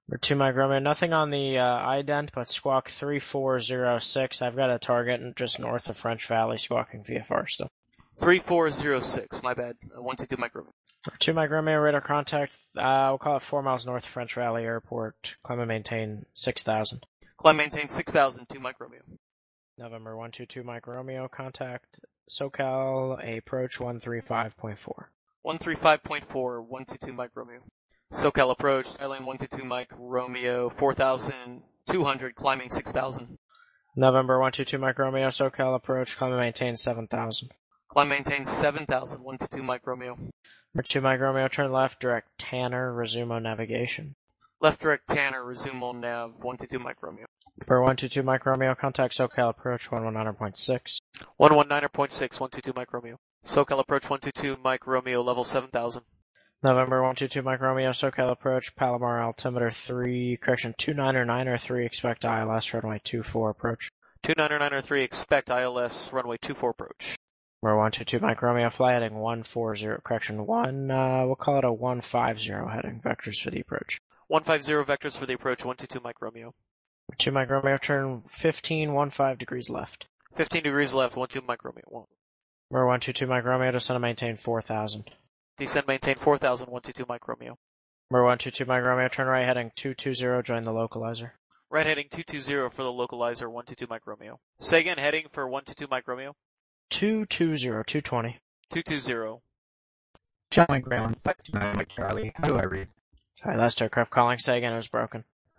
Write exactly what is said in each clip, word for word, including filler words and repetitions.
Number two Mike Romeo, nothing on the uh, ident, but squawk three four zero six. I've got a target just north of French Valley, squawking V F R still. three four zero six, my bad. Uh, one two two Mike Romeo. Number two Mike Romeo, radar contact, uh, we'll call it four miles north of French Valley Airport. Climb and maintain six thousand. Climb maintain six thousand, two Mike Romeo. November one two two Mike Romeo, contact SoCal, approach one three five point four. one three five point four, one two two Mike Romeo. SoCal approach, Skylane one two two Mike Romeo, four thousand two hundred, climbing six thousand. November one two two Mike Romeo, SoCal approach, climb and maintain seven thousand. Climb maintain seven thousand, one two two Mike Romeo. Number two Mike Romeo, turn left, direct Tanner, resume on navigation. Left direct Tanner, resume on nav, one two two Mike Romeo. For one two two Mike Romeo, contact SoCal approach one one nine point six. one one nine point six, one two two Mike Romeo. SoCal approach one two two Mike Romeo, level seven thousand. November one two two Mike Romeo, SoCal approach, Palomar altimeter three, correction, two nine nine or three, expect I L S runway two four approach. two nine nine or three, expect I L S runway two four approach. Number one two two Mike Romeo, fly heading one four zero, correction, one, uh, we'll call it a one five zero heading, vectors for the approach. one five zero vectors for the approach, one two two Mike Romeo. two Mike Romeo, turn fifteen, one five degrees left. fifteen degrees left, one two Mike Romeo. Number one two two Mike Romeo, descend and maintain four thousand. Descend maintain four thousand, one two two Mike Romeo. Number one two two Mike Romeo, turn right heading two two zero, join the localizer. Right heading two two zero for the localizer, one two two Mike Romeo. Say again, heading for one two two Mike Romeo. two two zero, two twenty. two two zero. John Mike Ground, five two nine Mike Charlie. How do I read? Sorry, last aircraft calling, say again, it was broken.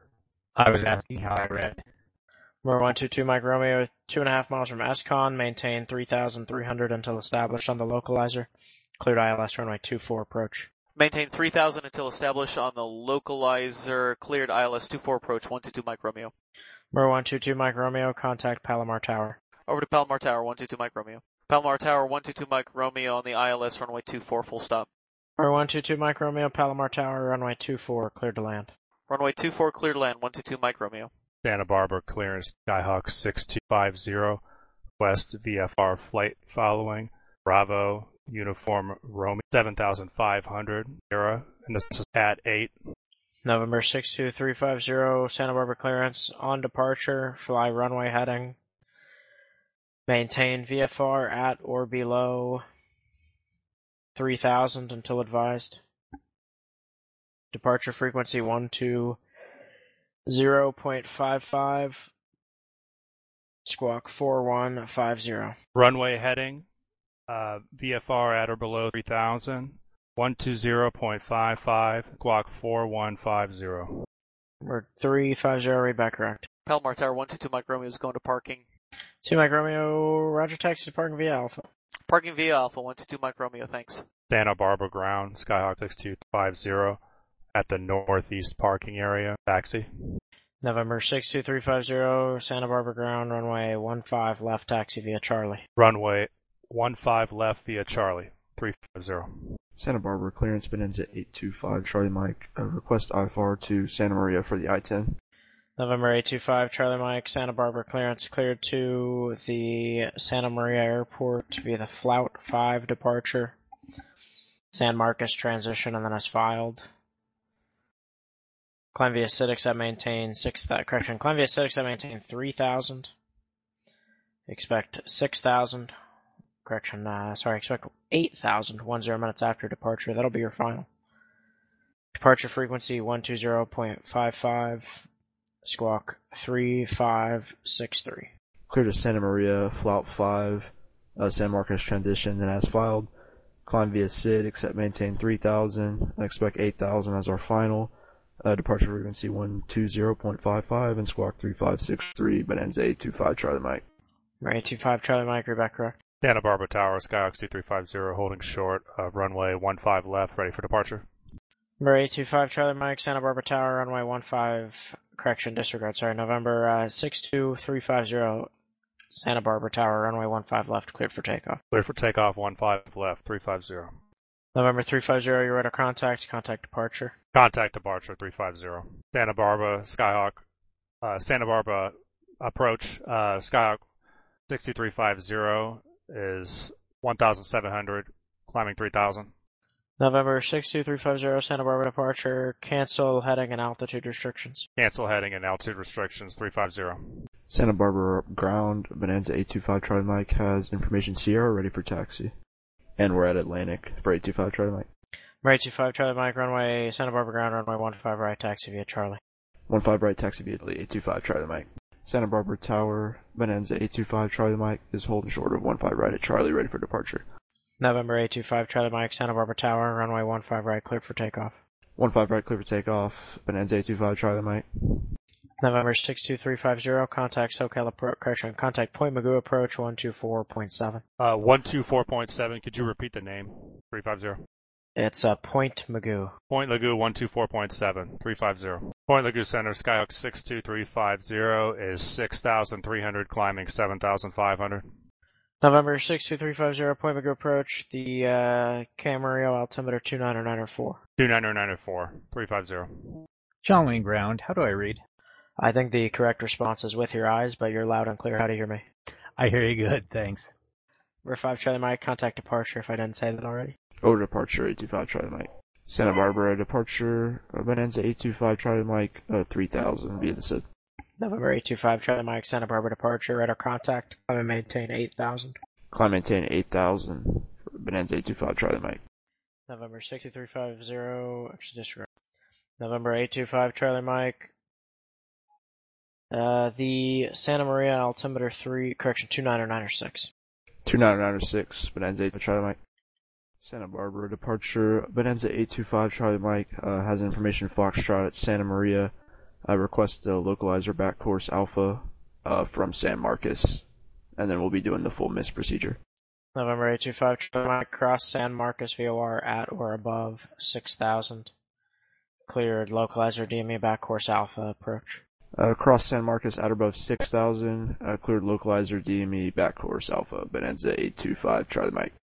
I was asking how I read. Number one two two Mike Romeo, two and a half miles from ESCON, maintain three thousand three hundred until established on the localizer. Cleared I L S runway two four approach. Maintain three thousand until established on the localizer. Cleared I L S two four approach, one two two Mike Romeo. Number one two two Mike Romeo, contact Palomar Tower. Over to Palomar Tower, one two two Mike Romeo. Palomar Tower, one two two Mike Romeo on the I L S runway two four, full stop. Number one two two Mike Romeo, Palomar Tower, runway two four, cleared to land. Runway two four, cleared to land, one two two Mike Romeo. Santa Barbara clearance, Skyhawk six two five zero, West V F R flight following, Bravo, Uniform Romeo, seven thousand five hundred, Era, and this is at eight. November six two three five zero, Santa Barbara clearance, on departure, fly runway heading. Maintain V F R at or below three thousand until advised. Departure frequency one two zero point five five. Squawk four one five zero. Runway heading, uh, V F R at or below three thousand, one two zero point five five, squawk four one five zero. We're three five zero, read back correct. Palomar Tower, one two two Mike Romeo is going to parking. two Mike Romeo, roger, taxi to parking via Alpha. Parking via Alpha, one two two Mike Romeo, thanks. Santa Barbara ground, Skyhawk six two five zero, at the northeast parking area, taxi. November six two three five zero, Santa Barbara ground, runway one five left, taxi via Charlie. Runway one five left via Charlie, three five zero. Santa Barbara clearance Bonanza eight two five, Charlie Mike, uh, request I F R to Santa Maria for the I ten. November eight two five, Charlie Mike, Santa Barbara clearance cleared to the Santa Maria Airport via the Flout five departure. San Marcos transition and then as filed. Climb via Citix at maintain six, that correction, climb via Citix at maintain three thousand. Expect six thousand. Correction, uh, sorry, expect eight thousand, one zero minutes after departure. That'll be your final. Departure frequency one two zero point five five. Squawk three five six three. Clear to Santa Maria, Flout five, uh, San Marcos transition, then as filed. Climb via C I D, except maintain three thousand, I expect eight thousand as our final. Uh, departure frequency one two zero point five five, and squawk three five six three, Bonanza eight two five, Charlie Mike. eight two five, Charlie Mike, read back correct. Santa Barbara Tower, Skyhawk two three five zero, holding short, uh, runway one five left, ready for departure. Number eight two five, Charlie Mike, Santa Barbara Tower, runway one five, correction, disregard, sorry, November uh, six two three five zero, Santa Barbara Tower, runway one five left, cleared for takeoff. Cleared for takeoff, one five left, three five zero. November three five zero, you're at a contact, contact departure. Contact departure, three five zero. Santa Barbara, Skyhawk, uh, Santa Barbara approach, uh, Skyhawk six two three five zero is one thousand seven hundred, climbing three thousand. November six two three five zero, Santa Barbara departure, cancel heading and altitude restrictions. Cancel heading and altitude restrictions, three five zero. Santa Barbara ground, Bonanza eight two five Charlie Mike has information Sierra ready for taxi. And we're at Atlantic for eight two five Charlie Mike. eight two five Charlie Mike, runway Santa Barbara ground, runway one five right, taxi via Charlie. one five right, taxi via Italy, eight two five Charlie Mike. Santa Barbara Tower, Bonanza eight two five Charlie Mike is holding short of one five right at Charlie, ready for departure. November eight two five Charlie Mike, Santa Barbara Tower, runway one five right, cleared for takeoff. one five right, clear for takeoff, Bonanza eight two five Charlie Mike. November six two three five zero, contact SoCal approach, correction, contact Point Magoo approach one two four point seven. Uh, one two four point seven, could you repeat the name? three five zero. It's uh, Point Magoo. Point Lagoo one two four point seven, three five zero. Point Lagoo Center, Skyhawk six two three five zero is six thousand three hundred, climbing seven thousand five hundred. November six two three five zero, Point Magoo approach, the uh, Camarillo altimeter two nine nine oh four. two nine nine four, three five zero. Channeling ground, how do I read? I think the correct response is with your eyes, but you're loud and clear. How do you hear me? I hear you good, thanks. Number five Charlie Mike, contact departure if I didn't say that already. Over departure, eight two five Charlie Mike. Santa Barbara departure, uh, Bonanza eight two five Charlie Mike, uh, three thousand via the S I D. November eight two five Charlie Mike, Santa Barbara departure, radar contact, climb and maintain eight thousand. Climb maintain eight thousand for Bonanza eight two five Charlie Mike. November six two three five zero, actually disregard. November eight two five Charlie Mike, uh, the Santa Maria altimeter three, correction, two nine nine six. two nine nine six, Bonanza eight two five Charlie Mike. Santa Barbara departure, Bonanza eight two five Charlie Mike, uh, has information Foxtrot at Santa Maria. I request the localizer back course Alpha, uh, from San Marcos, and then we'll be doing the full miss procedure. November eight two five Charlie Mike, cross San Marcos V O R at or above six thousand. Cleared localizer D M E back course Alpha approach. Uh, cross San Marcos at or above six thousand, uh, cleared localizer D M E back course Alpha, Bonanza eight two five Charlie Mike.